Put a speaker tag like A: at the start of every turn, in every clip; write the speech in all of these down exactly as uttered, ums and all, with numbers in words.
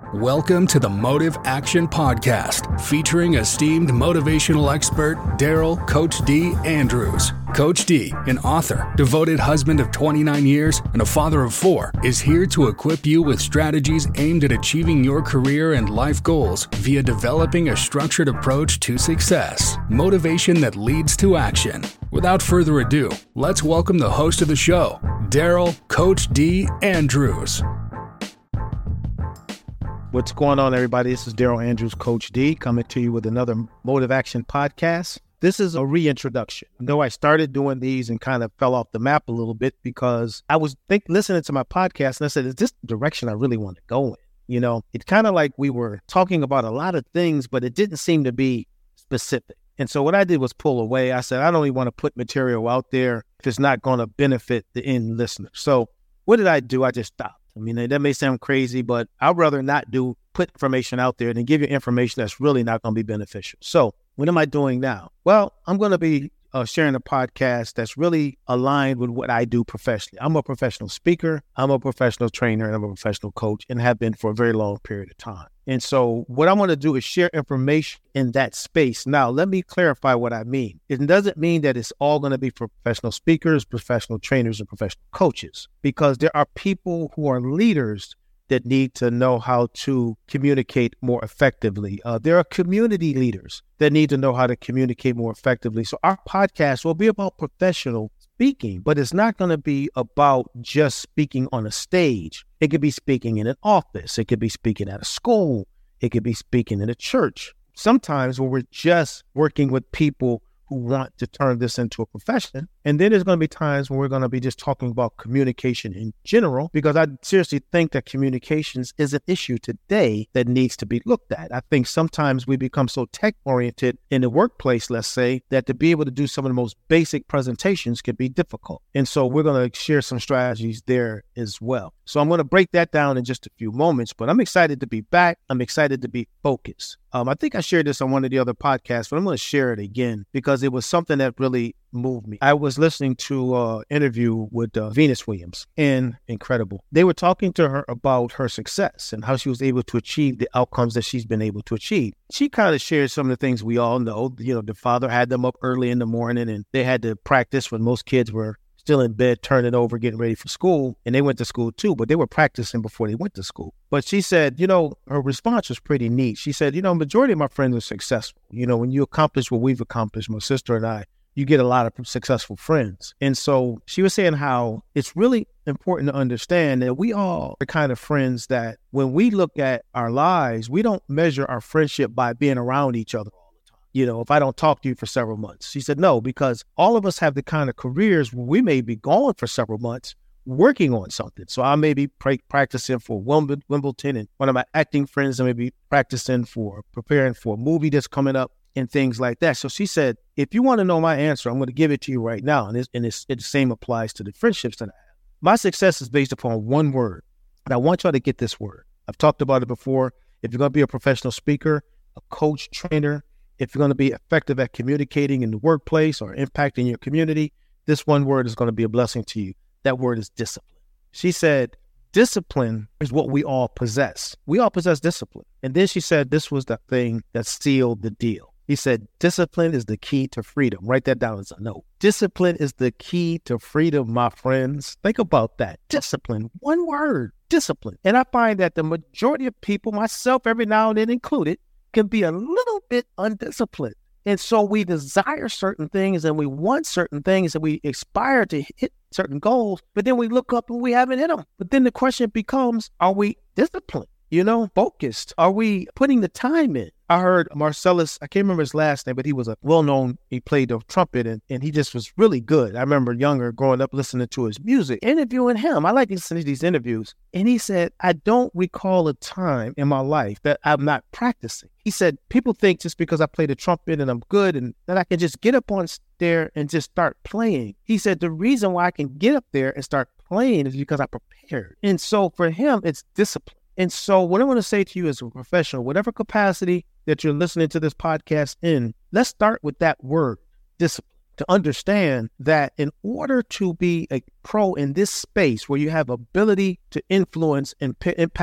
A: Welcome to the Motive Action Podcast, featuring esteemed motivational expert Daryl Coach D Andrews. Coach D, an author, devoted husband of twenty-nine years, and a father of four, is here to equip you with strategies aimed at achieving your career and life goals via developing a structured approach to success, motivation that leads to action. Without further ado, let's welcome the host of the show, Daryl Coach D Andrews.
B: What's going on, everybody? This is Daryl Andrews, Coach D, coming to you with another Motive Action podcast. This is a reintroduction. I know I started doing these and kind of fell off the map a little bit because I was think, listening to my podcast and I said, is this the direction I really want to go in? You know, it's kind of like we were talking about a lot of things, but it didn't seem to be specific. And so what I did was pull away. I said, I don't even want to put material out there if it's not going to benefit the end listener. So what did I do? I just stopped. I mean, that may sound crazy, but I'd rather not do put information out there than give you information that's really not going to be beneficial. So what am I doing now? Well, I'm going to be uh, sharing a podcast that's really aligned with what I do professionally. I'm a professional speaker, I'm a professional trainer, and I'm a professional coach, and have been for a very long period of time. And so what I want to do is share information in that space. Now, let me clarify what I mean. It doesn't mean that it's all going to be for professional speakers, professional trainers, and professional coaches, because there are people who are leaders that need to know how to communicate more effectively. Uh, there are community leaders that need to know how to communicate more effectively. So our podcast will be about professional speaking, but it's not going to be about just speaking on a stage. It could be speaking in an office. It could be speaking at a school. It could be speaking in a church. Sometimes when we're just working with people who want to turn this into a profession. And then there's going to be times when we're going to be just talking about communication in general, because I seriously think that communications is an issue today that needs to be looked at. I think sometimes we become so tech-oriented in the workplace, let's say, that to be able to do some of the most basic presentations can be difficult. And so we're going to share some strategies there as well. So I'm going to break that down in just a few moments, but I'm excited to be back. I'm excited to be focused. Um, I think I shared this on one of the other podcasts, but I'm going to share it again because it was something that really moved me. I was listening to an interview with uh, Venus Williams, and incredible. They were talking to her about her success and how she was able to achieve the outcomes that she's been able to achieve. She kind of shared some of the things we all know. You know, the father had them up early in the morning and they had to practice when most kids were still in bed, turning over, getting ready for school. And they went to school too, but they were practicing before they went to school. But she said, you know, her response was pretty neat. She said, you know, majority of my friends are successful. You know, when you accomplish what we've accomplished, my sister and I, you get a lot of successful friends. And so she was saying how it's really important to understand that we all are the kind of friends that when we look at our lives, we don't measure our friendship by being around each other. You know, if I don't talk to you for several months. She said, no, because all of us have the kind of careers where we may be gone for several months working on something. So I may be pra- practicing for Wimbledon, and one of my acting friends I may be practicing for, preparing for a movie that's coming up and things like that. So she said, if you want to know my answer, I'm going to give it to you right now. And, it's, and it's, it the same applies to the friendships that I have. My success is based upon one word. And I want y'all to get this word. I've talked about it before. If you're going to be a professional speaker, a coach, trainer, if you're going to be effective at communicating in the workplace or impacting your community, this one word is going to be a blessing to you. That word is discipline. She said, discipline is what we all possess. We all possess discipline. And then she said, this was the thing that sealed the deal. He said, discipline is the key to freedom. Write that down as a note. Discipline is the key to freedom, my friends. Think about that. Discipline, one word, discipline. And I find that the majority of people, myself every now and then included, can be a little bit undisciplined. And so we desire certain things and we want certain things and we aspire to hit certain goals, but then we look up and we haven't hit them. But then the question becomes, are we disciplined? You know, focused? Are we putting the time in? I heard Marcellus, I can't remember his last name, but he was a well-known, he played the trumpet and, and he just was really good. I remember younger growing up listening to his music, interviewing him. I like listening to these interviews. And he said, I don't recall a time in my life that I'm not practicing. He said, people think just because I play the trumpet and I'm good and that I can just get up on there and just start playing. He said, the reason why I can get up there and start playing is because I prepared. And so for him, it's discipline. And so what I want to say to you as a professional, whatever capacity that you're listening to this podcast in, let's start with that word, discipline, to understand that in order to be a pro in this space where you have ability to influence and p- impact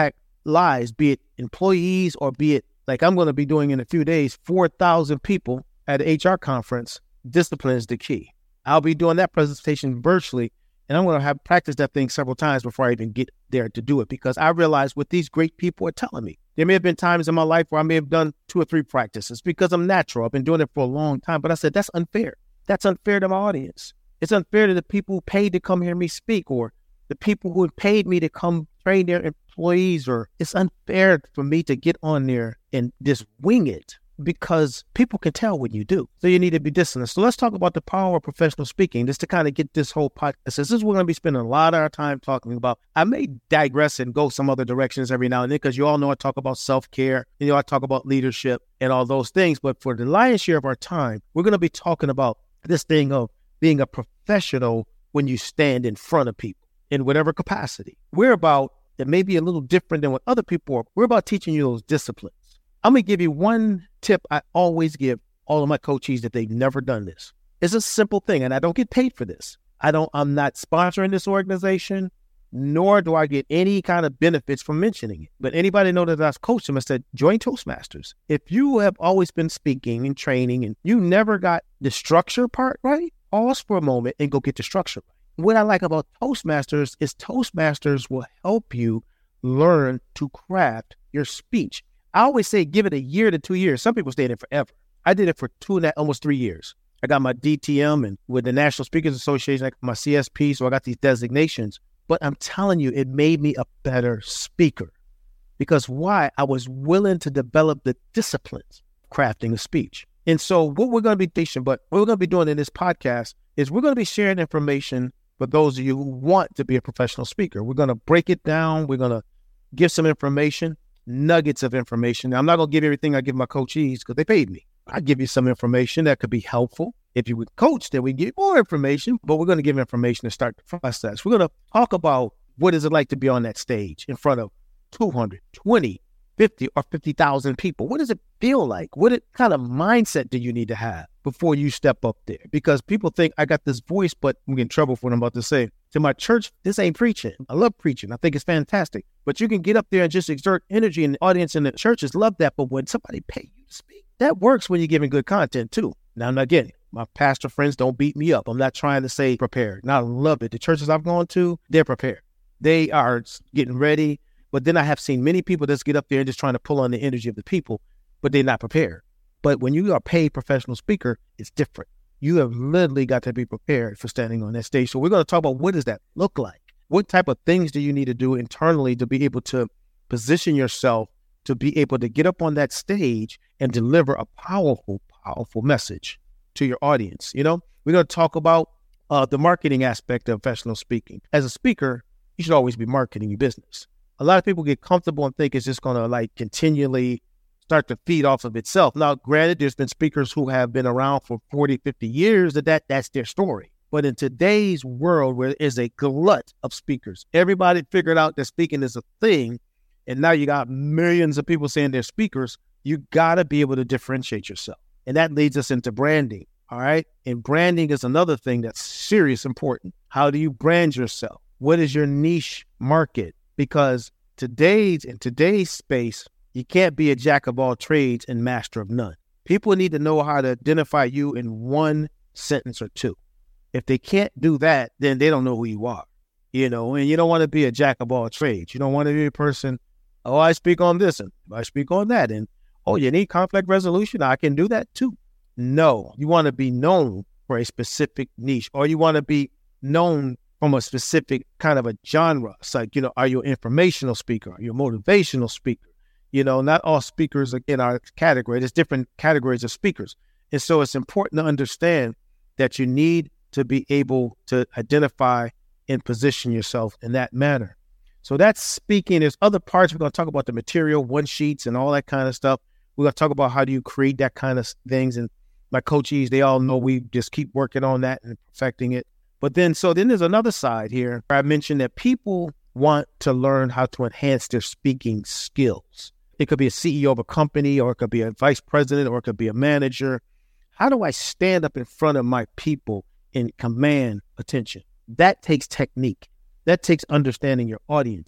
B: lives, be it employees or be it like I'm going to be doing in a few days, four thousand people at an H R conference, discipline is the key. I'll be doing that presentation virtually, and I'm going to have practiced that thing several times before I even get there to do it, because I realize what these great people are telling me. There may have been times in my life where I may have done two or three practices because I'm natural. I've been doing it for a long time, but I said, that's unfair. That's unfair to my audience. It's unfair to the people who paid to come hear me speak, or the people who have paid me to come train their employees, or it's unfair for me to get on there and just wing it, because people can tell when you do. So you need to be disciplined. So let's talk about the power of professional speaking, just to kind of get this whole podcast. This is what we're going to be spending a lot of our time talking about. I may digress and go some other directions every now and then, because you all know I talk about self-care, you know, I talk about leadership and all those things. But for the lion's share of our time, we're going to be talking about this thing of being a professional when you stand in front of people in whatever capacity. We're about, that may be a little different than what other people are. We're about teaching you those disciplines. I'm going to give you one tip I always give all of my coachees that they've never done this. It's a simple thing, and I don't get paid for this. I don't, I'm not sponsoring this organization, nor do I get any kind of benefits from mentioning it. But anybody know that I've coached them, I said, join Toastmasters. If you have always been speaking and training and you never got the structure part right, pause for a moment and go get the structure right. What I like about Toastmasters is Toastmasters will help you learn to craft your speech. I always say give it a year to two years. Some people stay in it forever. I did it for two and a, almost three years. I got my D T M and with the National Speakers Association, I got my C S P, so I got these designations. But I'm telling you, it made me a better speaker. Because why? I was willing to develop the disciplines of crafting a speech. And so what we're going to be teaching, but what we're going to be doing in this podcast is we're going to be sharing information for those of you who want to be a professional speaker. We're going to break it down. We're going to give some information, nuggets of information. Now, I'm not going to give everything I give my coachees because they paid me. I give you some information that could be helpful. If you would coach, then we get more information, but we're going to give information to start the process. We're going to talk about what is it like to be on that stage in front of two hundred, twenty, fifty, or fifty thousand people. What does it feel like? What it, kind of mindset do you need to have before you step up there? Because people think I got this voice, but I'm getting in trouble for what I'm about to say. To my church, this ain't preaching. I love preaching. I think it's fantastic. But you can get up there and just exert energy, and the audience in the churches love that. But when somebody pay you to speak, that works when you're giving good content too. Now, I'm not getting it. My pastor friends don't beat me up. I'm not trying to say prepared. Now, I love it. The churches I've gone to, they're prepared. They are getting ready. But then I have seen many people just get up there and just trying to pull on the energy of the people, but they're not prepared. But when you are a paid professional speaker, it's different. You have literally got to be prepared for standing on that stage. So we're going to talk about what does that look like? What type of things do you need to do internally to be able to position yourself to be able to get up on that stage and deliver a powerful, powerful message to your audience? You know, we're going to talk about uh, the marketing aspect of professional speaking. As a speaker, you should always be marketing your business. A lot of people get comfortable and think it's just going to like continually start to feed off of itself. Now, granted, there's been speakers who have been around for forty, fifty years that, that that's their story. But in today's world where there is a glut of speakers, everybody figured out that speaking is a thing. And now you got millions of people saying they're speakers. You got to be able to differentiate yourself. And that leads us into branding. All right. And branding is another thing that's serious important. How do you brand yourself? What is your niche market? Because today's in today's space, you can't be a jack of all trades and master of none. People need to know how to identify you in one sentence or two. If they can't do that, then they don't know who you are. You know, and you don't want to be a jack of all trades. You don't want to be a person, oh, I speak on this and I speak on that. And, oh, you need conflict resolution? I can do that too. No, you want to be known for a specific niche, or you want to be known from a specific kind of a genre. It's like, you know, are you an informational speaker? Are you a motivational speaker? You know, not all speakers are in our category. There's different categories of speakers. And so it's important to understand that you need to be able to identify and position yourself in that manner. So that's speaking. There's other parts. We're going to talk about the material, one sheets and all that kind of stuff. We're going to talk about how do you create that kind of things. And my coachees, they all know we just keep working on that and perfecting it. But then, so then there's another side here where I mentioned that people want to learn how to enhance their speaking skills. It could be a C E O of a company, or it could be a vice president, or it could be a manager. How do I stand up in front of my people and command attention? That takes technique. That takes understanding your audience.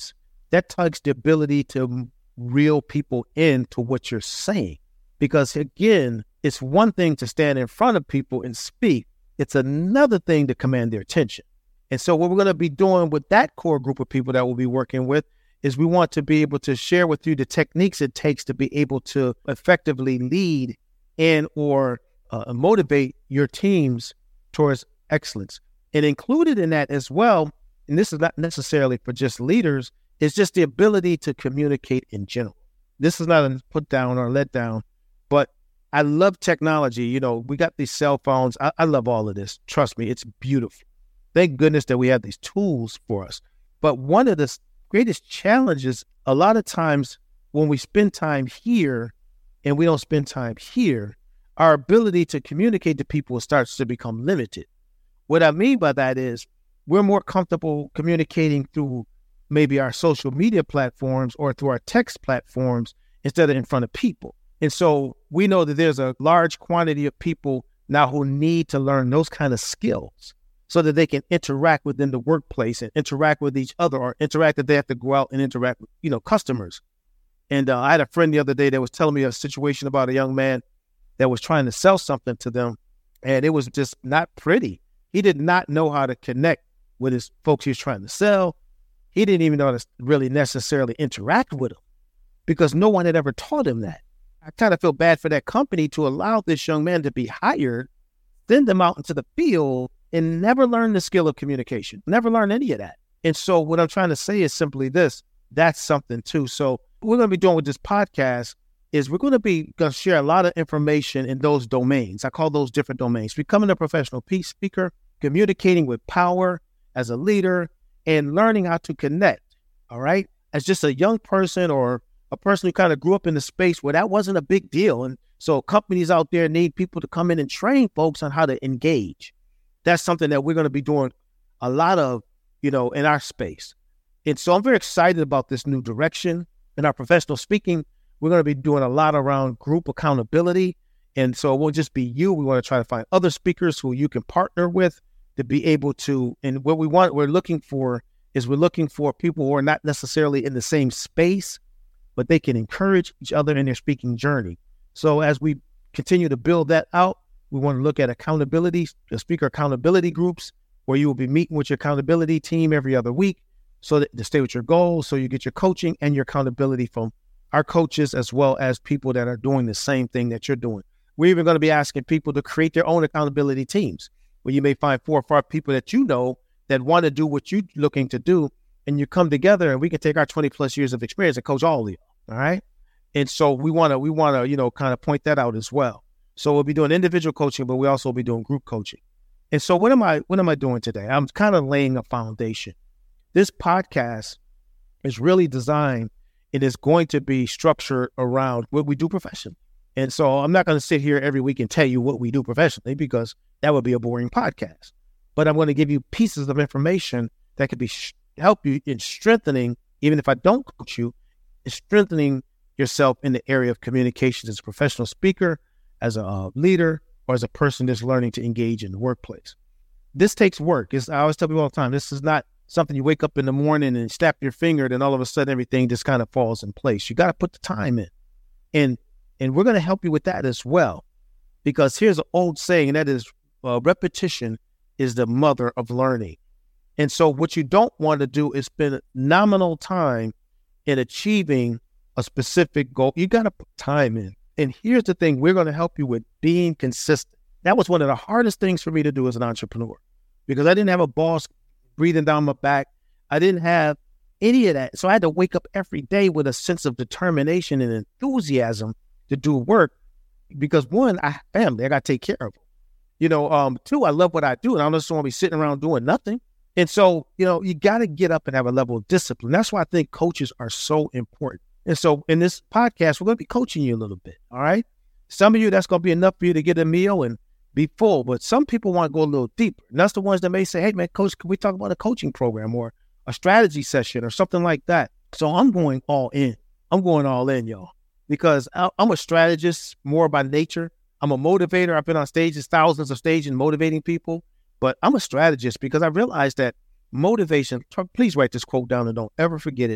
B: that takes the ability to reel people into what you're saying. Because again, it's one thing to stand in front of people and speak. It's another thing to command their attention. And so what we're going to be doing with that core group of people that we'll be working with is we want to be able to share with you the techniques it takes to be able to effectively lead and or uh, motivate your teams towards excellence. And included in that as well, and this is not necessarily for just leaders, is just the ability to communicate in general. This is not a put down or let down, but I love technology. You know, we got these cell phones. I, I love all of this. Trust me, it's beautiful. Thank goodness that we have these tools for us. But one of the greatest challenges, a lot of times when we spend time here and we don't spend time here, our ability to communicate to people starts to become limited. What I mean by that is we're more comfortable communicating through maybe our social media platforms or through our text platforms instead of in front of people. And so we know that there's a large quantity of people now who need to learn those kind of skills so that they can interact within the workplace and interact with each other, or interact that they have to go out and interact with, you know, customers. And uh, I had a friend the other day that was telling me a situation about a young man that was trying to sell something to them, and it was just not pretty. He did not know how to connect with his folks he was trying to sell. He didn't even know how to really necessarily interact with them because no one had ever taught him that. I kind of feel bad for that company to allow this young man to be hired, send him out into the field, and never learn the skill of communication, never learn any of that. And so what I'm trying to say is simply this, that's something too. So what we're going to be doing with this podcast is we're going to be going to share a lot of information in those domains. I call those different domains: becoming a professional peace speaker, communicating with power as a leader, and learning how to connect. All right. As just a young person or a person who kind of grew up in the space where that wasn't a big deal. And so companies out there need people to come in and train folks on how to engage. That's something that we're going to be doing a lot of, you know, in our space. And so I'm very excited about this new direction. In our professional speaking, we're going to be doing a lot around group accountability. And so it won't just be you. We want to try to find other speakers who you can partner with to be able to, and what we want, we're looking for is we're looking for people who are not necessarily in the same space, but they can encourage each other in their speaking journey. So as we continue to build that out, we want to look at accountability, the speaker accountability groups, where you will be meeting with your accountability team every other week so that to stay with your goals, so you get your coaching and your accountability from our coaches as well as people that are doing the same thing that you're doing. We're even going to be asking people to create their own accountability teams, where you may find four or five people that you know that want to do what you're looking to do, and you come together and we can take our twenty plus years of experience and coach all of you. All right. And so we want to, we want to, you know, kind of point that out as well. So we'll be doing individual coaching, but we also will be doing group coaching. And so what am I, what am I doing today? I'm kind of laying a foundation. This podcast is really designed, it is going to be structured around what we do professionally. And so I'm not going to sit here every week and tell you what we do professionally because that would be a boring podcast. But I'm going to give you pieces of information that could be sh- help you in strengthening, even if I don't coach you, in strengthening yourself in the area of communications as a professional speaker, as a uh, leader, or as a person that's learning to engage in the workplace. This takes work. It's, I always tell people all the time, this is not something you wake up in the morning and snap your finger and all of a sudden everything just kind of falls in place. You got to put the time in. And and we're going to help you with that as well. Because here's an old saying, and that is uh, repetition is the mother of learning. And so what you don't want to do is spend nominal time in achieving a specific goal. You got to put time in. And here's the thing, we're going to help you with being consistent. That was one of the hardest things for me to do as an entrepreneur because I didn't have a boss breathing down my back. I didn't have any of that. So I had to wake up every day with a sense of determination and enthusiasm to do work because one, I have family, I got to take care of them. You know, um, two, I love what I do and I just want to be sitting around doing nothing. And so, you know, you got to get up and have a level of discipline. That's why I think coaches are so important. And so in this podcast, we're going to be coaching you a little bit. All right. Some of you, that's going to be enough for you to get a meal and be full. But some people want to go a little deeper. And that's the ones that may say, hey, man, coach, can we talk about a coaching program or a strategy session or something like that? So I'm going all in. I'm going all in, y'all, because I'm a strategist more by nature. I'm a motivator. I've been on stages, thousands of stages motivating people. But I'm a strategist because I realized that motivation, please write this quote down and don't ever forget it.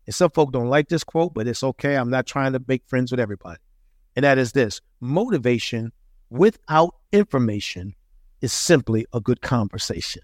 B: And some folk don't like this quote, but it's okay. I'm not trying to make friends with everybody. And that is this: motivation without information is simply a good conversation.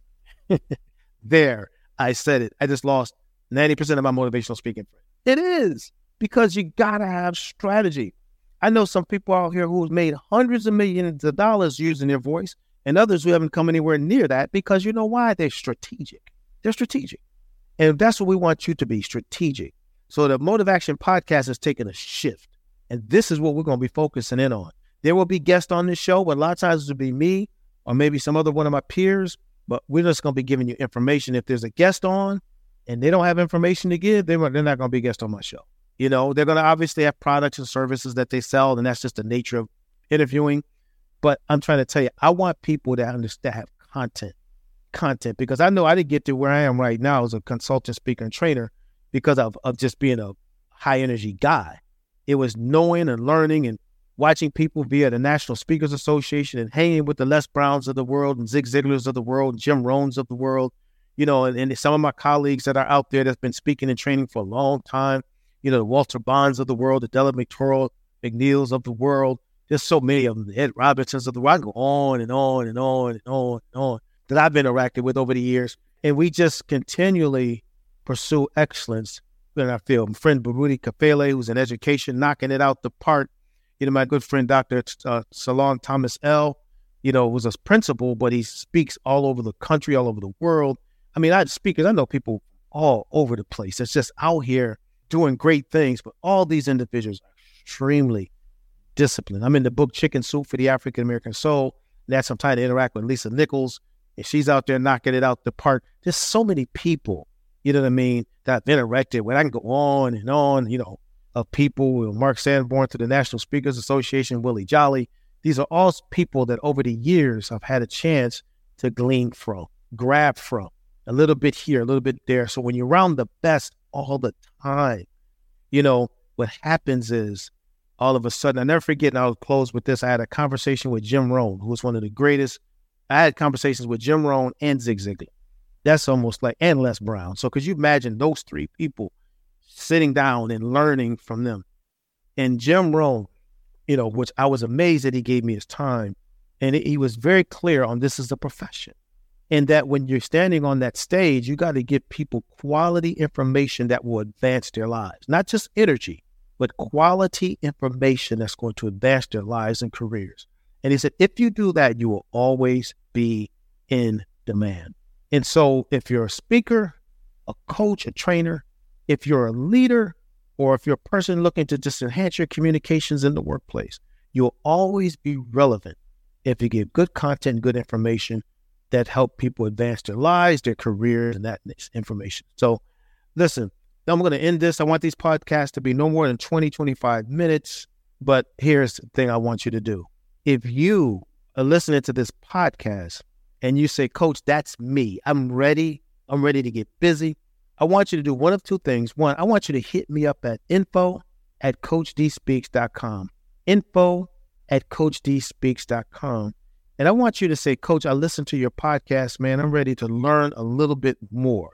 B: There, I said it. I just lost ninety percent of my motivational speaking friends. It is, because you got to have strategy. I know some people out here who've made hundreds of millions of dollars using their voice, and others who haven't come anywhere near that because you know why? They're strategic. They're strategic. And that's what we want you to be, strategic. So the Motive Action Podcast is taking a shift. And this is what we're going to be focusing in on. There will be guests on this show, but a lot of times it will be me or maybe some other one of my peers, but we're just going to be giving you information. If there's a guest on and they don't have information to give, they're not going to be a guest on my show. You know, they're going to obviously have products and services that they sell, and that's just the nature of interviewing. But I'm trying to tell you, I want people that understand, have content, content, because I know I didn't get to where I am right now as a consultant, speaker, and trainer because of, of just being a high energy guy. It was knowing and learning and watching people via the National Speakers Association and hanging with the Les Browns of the world and Zig Ziglars of the world, and Jim Rohns of the world, you know, and, and some of my colleagues that are out there that's been speaking and training for a long time, you know, the Walter Bonds of the world, the Della McTorrell McNeils of the world. There's so many of them, the Ed Robinsons of the world. I go on and on and on and on and on that I've interacted with over the years. And we just continually pursue excellence in our field. My friend Baruti Kafele, who's in education, knocking it out the park. You know, my good friend, Doctor Uh, Salon Thomas L., you know, was a principal, but he speaks all over the country, all over the world. I mean, I had speakers, I know people all over the place. It's just out here doing great things, but all these individuals are extremely disciplined. I'm in the book Chicken Soup for the African American Soul. And that's I'm trying to interact with Lisa Nichols, and she's out there knocking it out the park. There's so many people, you know what I mean, that I've interacted with. I can go on and on, you know, of people, Mark Sanborn to the National Speakers Association, Willie Jolly. These are all people that over the years I've had a chance to glean from, grab from, a little bit here, a little bit there. So when you're around the best all the time, you know, what happens is all of a sudden, I never forget, and I'll close with this, I had a conversation with Jim Rohn, who was one of the greatest. I had conversations with Jim Rohn and Zig Ziglar. That's almost like, and Les Brown. So could you imagine those three people sitting down and learning from them? And Jim Rohn, you know, which I was amazed that he gave me his time. And he was very clear on this is a profession. And that when you're standing on that stage, you got to give people quality information that will advance their lives. Not just energy, but quality information that's going to advance their lives and careers. And he said, if you do that, you will always be in demand. And so if you're a speaker, a coach, a trainer, if you're a leader, or if you're a person looking to just enhance your communications in the workplace, you'll always be relevant if you give good content, good information that help people advance their lives, their careers, and that information. So listen, I'm going to end this. I want these podcasts to be no more than twenty, twenty-five minutes. But here's the thing I want you to do. If you are listening to this podcast and you say, Coach, that's me. I'm ready. I'm ready to get busy. I want you to do one of two things. One, I want you to hit me up at info at coach d speaks dot com. Info at coach d speaks dot com. And I want you to say, Coach, I listened to your podcast, man. I'm ready to learn a little bit more.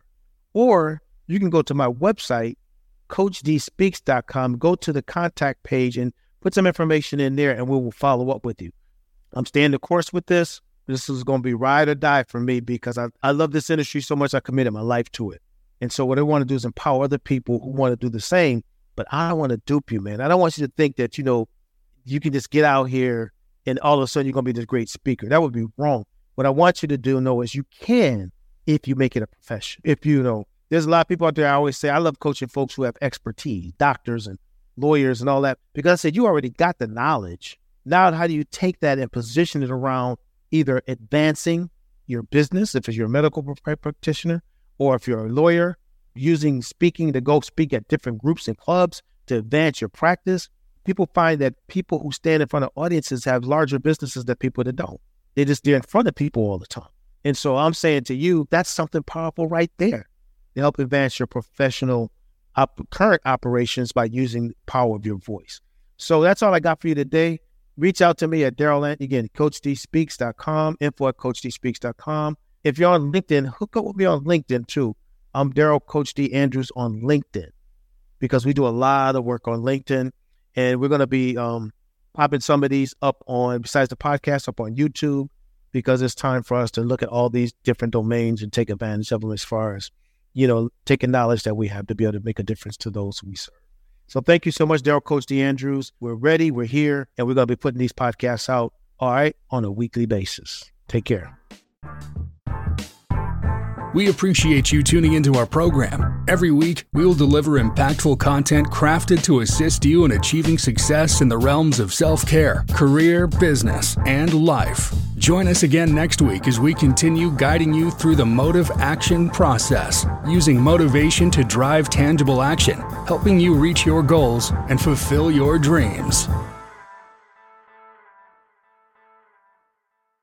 B: Or you can go to my website, coach d speaks dot com, go to the contact page and put some information in there and we will follow up with you. I'm staying the course with this. This is going to be ride or die for me because I, I love this industry so much I committed my life to it. And so what I want to do is empower other people who want to do the same, but I don't want to dupe you, man. I don't want you to think that, you know, you can just get out here and all of a sudden you're going to be this great speaker. That would be wrong. What I want you to do, know, is you can if you make it a profession. If you know, there's a lot of people out there, I always say, I love coaching folks who have expertise, doctors and lawyers and all that, because I said, you already got the knowledge. Now, how do you take that and position it around either advancing your business, if you're a medical practitioner, or if you're a lawyer, using speaking to go speak at different groups and clubs to advance your practice? People find that people who stand in front of audiences have larger businesses than people that don't. They just, they're in front of people all the time. And so I'm saying to you, that's something powerful right there to help advance your professional op- current operations by using the power of your voice. So that's all I got for you today. Reach out to me at Daryl, again, coach d speaks dot com, info at coach d speaks dot com. If you're on LinkedIn, hook up with me on LinkedIn too. I'm Daryl Coach D Andrews on LinkedIn. because we do a lot of work on LinkedIn, and we're going to be um, popping some of these up on, besides the podcast, up on YouTube, because it's time for us to look at all these different domains and take advantage of them as far as, you know, taking knowledge that we have to be able to make a difference to those we serve. So thank you so much, Daryl Coach D. Andrews. We're ready, we're here, and we're going to be putting these podcasts out, all right, on a weekly basis. Take care.
A: We appreciate you tuning into our program. Every week, we will deliver impactful content crafted to assist you in achieving success in the realms of self-care, career, business, and life. Join us again next week as we continue guiding you through the motive action process, using motivation to drive tangible action, helping you reach your goals and fulfill your dreams.